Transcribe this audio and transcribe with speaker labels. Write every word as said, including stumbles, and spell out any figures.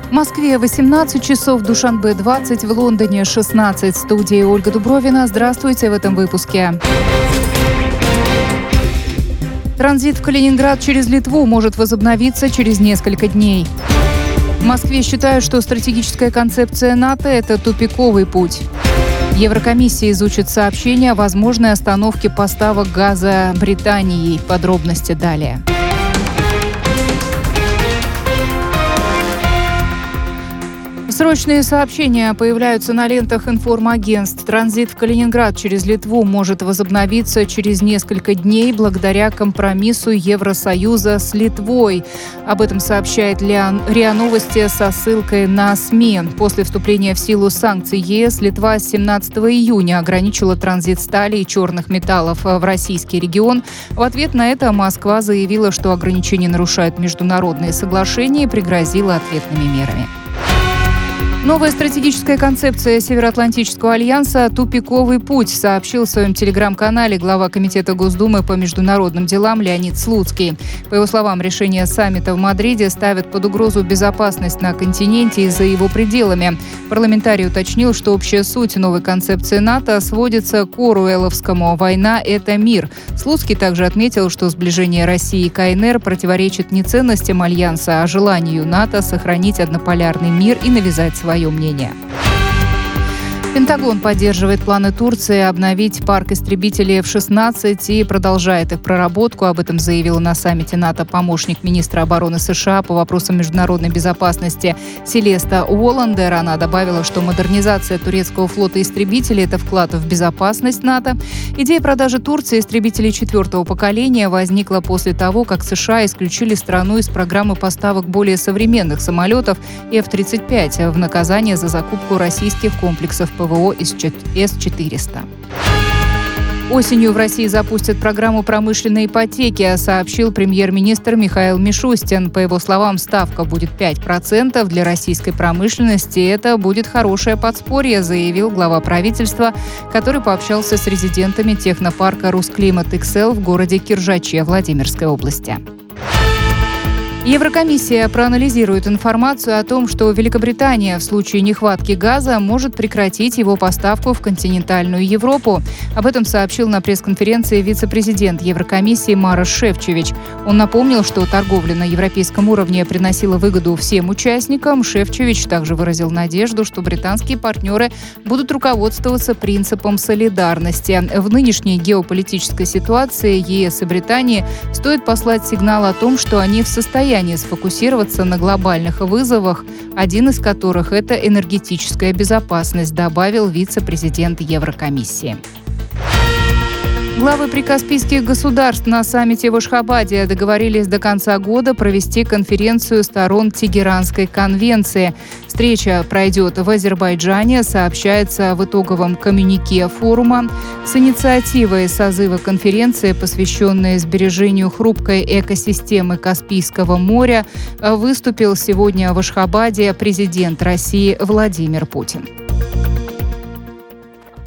Speaker 1: В Москве восемнадцать часов, в Душанбе двадцать, в Лондоне шестнадцать. В студии Ольга Дубровина. Здравствуйте в этом выпуске. Транзит в Калининград через Литву может возобновиться через несколько дней. В Москве считают, что стратегическая концепция НАТО – это тупиковый путь. Еврокомиссия изучит сообщение о возможной остановке поставок газа Британией. Подробности далее. Срочные сообщения появляются на лентах информагентств. Транзит в Калининград через Литву может возобновиться через несколько дней благодаря компромиссу Евросоюза с Литвой. Об этом сообщает РИА Новости со ссылкой на СМИ. После вступления в силу санкций ЕС Литва с семнадцатого июня ограничила транзит стали и черных металлов в российский регион. В ответ на это Москва заявила, что ограничения нарушают международные соглашения и пригрозила ответными мерами. Новая стратегическая концепция Североатлантического альянса «Тупиковый путь», сообщил в своем телеграм-канале глава Комитета Госдумы по международным делам Леонид Слуцкий. По его словам, решение саммита в Мадриде ставит под угрозу безопасность на континенте и за его пределами. Парламентарий уточнил, что общая суть новой концепции НАТО сводится к оруэлловскому «война – это мир». Слуцкий также отметил, что сближение России и КНР противоречит не ценностям альянса, а желанию НАТО сохранить однополярный мир и навязать свои свое мнение. Пентагон поддерживает планы Турции обновить парк истребителей эф шестнадцать и продолжает их проработку. Об этом заявила на саммите НАТО помощник министра обороны США по вопросам международной безопасности Селеста Уолландер. Она добавила, что модернизация турецкого флота истребителей – это вклад в безопасность НАТО. Идея продажи Турции истребителей четвертого поколения возникла после того, как США исключили страну из программы поставок более современных самолетов эф тридцать пять в наказание за закупку российских комплексов ПВО эс четыреста. Осенью в России запустят программу промышленной ипотеки, сообщил премьер-министр Михаил Мишустин. По его словам, ставка будет пять процентов для российской промышленности. Это будет хорошее подспорье, заявил глава правительства, который пообщался с резидентами технопарка «Русклимат.иксэл» в городе Киржаче Владимирской области. Еврокомиссия проанализирует информацию о том, что Великобритания в случае нехватки газа может прекратить его поставку в континентальную Европу. Об этом сообщил на пресс-конференции вице-президент Еврокомиссии Марош Шефчович. Он напомнил, что торговля на европейском уровне приносила выгоду всем участникам. Шефчович также выразил надежду, что британские партнеры будут руководствоваться принципом солидарности. В нынешней геополитической ситуации ЕС и Британии стоит послать сигнал о том, что они в состоянии сфокусироваться на глобальных вызовах, один из которых – это энергетическая безопасность, добавил вице-президент Еврокомиссии. Главы прикаспийских государств на саммите в Ашхабаде договорились до конца года провести конференцию сторон Тегеранской конвенции. Встреча пройдет в Азербайджане, сообщается в итоговом коммюнике форума. С инициативой созыва конференции, посвященной сбережению хрупкой экосистемы Каспийского моря, выступил сегодня в Ашхабаде президент России Владимир Путин.